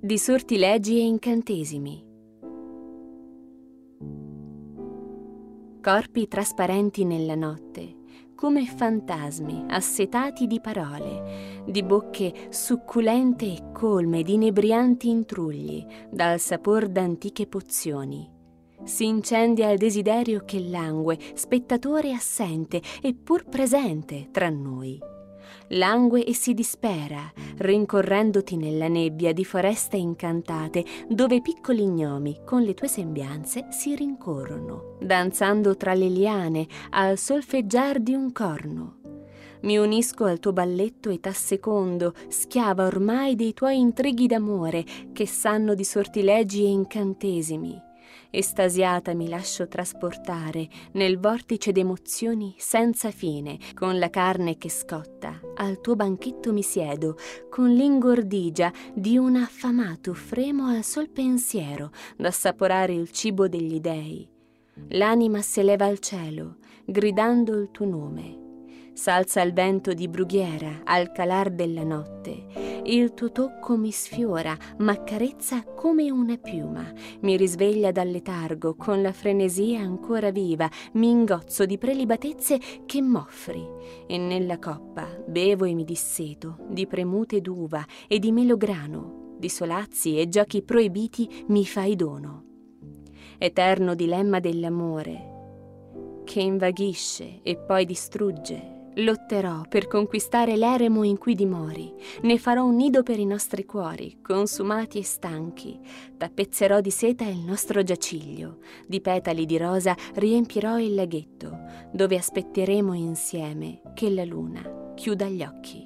di sortilegi e incantesimi. Corpi trasparenti nella notte, come fantasmi assetati di parole, di bocche succulente e colme di inebrianti intrugli, dal sapor d'antiche pozioni. Si incendia il desiderio che langue, spettatore assente eppur presente tra noi. Langue e si dispera, rincorrendoti nella nebbia di foreste incantate, dove piccoli gnomi con le tue sembianze si rincorrono, danzando tra le liane al solfeggiar di un corno. Mi unisco al tuo balletto e t'assecondo, schiava ormai dei tuoi intrighi d'amore che sanno di sortilegi e incantesimi. Estasiata mi lascio trasportare nel vortice d'emozioni senza fine, con la carne che scotta, al tuo banchetto mi siedo, con l'ingordigia di un affamato fremo al sol pensiero d'assaporare il cibo degli dei. L'anima s'eleva al cielo, gridando il tuo nome. S'alza il vento di brughiera al calar della notte. Il tuo tocco mi sfiora, m'accarezza come una piuma. Mi risveglia dal letargo con la frenesia ancora viva. Mi ingozzo di prelibatezze che m'offri. E nella coppa bevo e mi disseto di premute d'uva e di melograno. Di solazzi e giochi proibiti mi fai dono. Eterno dilemma dell'amore che invaghisce e poi distrugge. Lotterò per conquistare l'eremo in cui dimori, ne farò un nido per i nostri cuori, consumati e stanchi. Tappezzerò di seta il nostro giaciglio, di petali di rosa riempirò il laghetto, dove aspetteremo insieme che la luna chiuda gli occhi.